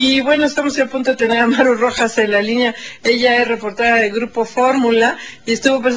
Y bueno, estamos ya a punto de tener a Maru Rojas en la línea. Ella es reportera del Grupo Fórmula y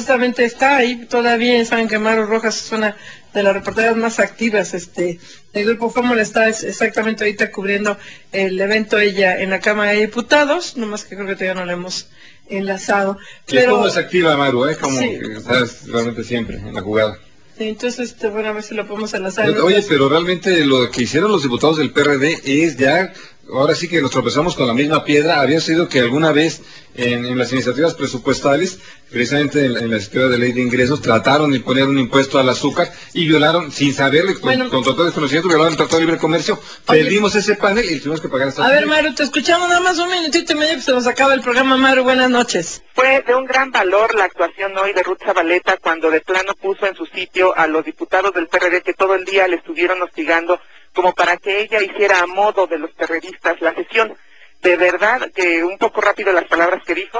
está ahí todavía. Saben que Maru Rojas es una de las reporteras más activas del Grupo Fórmula. Está exactamente ahorita cubriendo el evento ella en la Cámara de Diputados, nomás que creo que todavía no la hemos enlazado. Pero ¿cómo es activa, Maru? Como sí, que estás realmente siempre en la jugada. Sí, entonces, bueno, a ver si lo podemos enlazar. Oye, pero realmente lo que hicieron los diputados del PRD es ya, ahora sí que nos tropezamos con la misma piedra. Había sido que alguna vez en las iniciativas presupuestales, precisamente en la iniciativa de ley de ingresos, trataron de poner un impuesto al azúcar y violaron, sin saberle, con total desconocimiento, violaron el Tratado de Libre Comercio. Perdimos ese panel y tuvimos que pagar esta. A ver, Maru, te escuchamos nada más un minutito y medio que se nos acaba el programa. Maru, buenas noches. Fue de un gran valor la actuación hoy de Ruth Zabaleta cuando de plano puso en su sitio a los diputados del PRD que todo el día le estuvieron hostigando como para que ella hiciera a modo de los terroristas la sesión. De verdad que un poco rápido las palabras que dijo.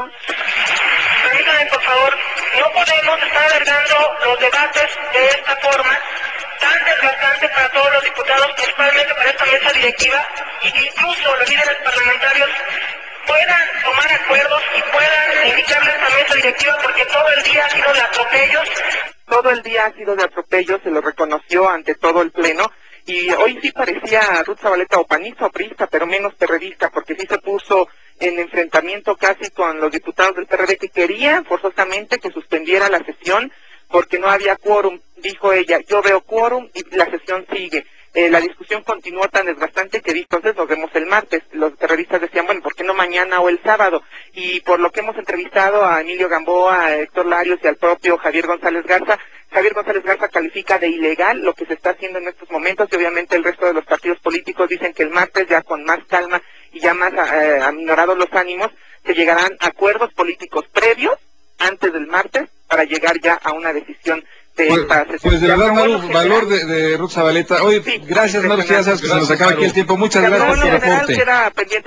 Permítanme, por favor, no podemos estar alargando los debates de esta forma tan desgastante para todos los diputados, principalmente para esta mesa directiva, y que incluso los líderes parlamentarios puedan tomar acuerdos y puedan indicarle a esta mesa directiva, porque todo el día ha sido de atropellos. Todo el día ha sido de atropellos, se lo reconoció ante todo el pleno, y hoy sí parecía Ruth Zabaleta o panista o priista, pero menos perredista, porque sí se puso en enfrentamiento casi con los diputados del PRD que querían forzosamente que suspendiera la sesión porque no había quórum. Dijo ella, yo veo quórum y la sesión sigue. La discusión continuó tan desgastante que entonces nos vemos el martes. Los terroristas decían, bueno, ¿por qué no mañana o el sábado? Y por lo que hemos entrevistado a Emilio Gamboa, a Héctor Larios y al propio Javier González Garza califica de ilegal lo que se está haciendo en estos momentos y obviamente el resto de los partidos políticos dicen que el martes ya con más calma y ya más aminorados los ánimos se llegarán a acuerdos políticos previos antes del martes para llegar ya a una decisión de esta sesión. Pues de verdad, Maru, valor de Ruth Zabaleta. Oye, sí, gracias, Maru, ya sabes que se nos acaba aquí el tiempo. Muchas gracias por tu reporte. Queda pendiente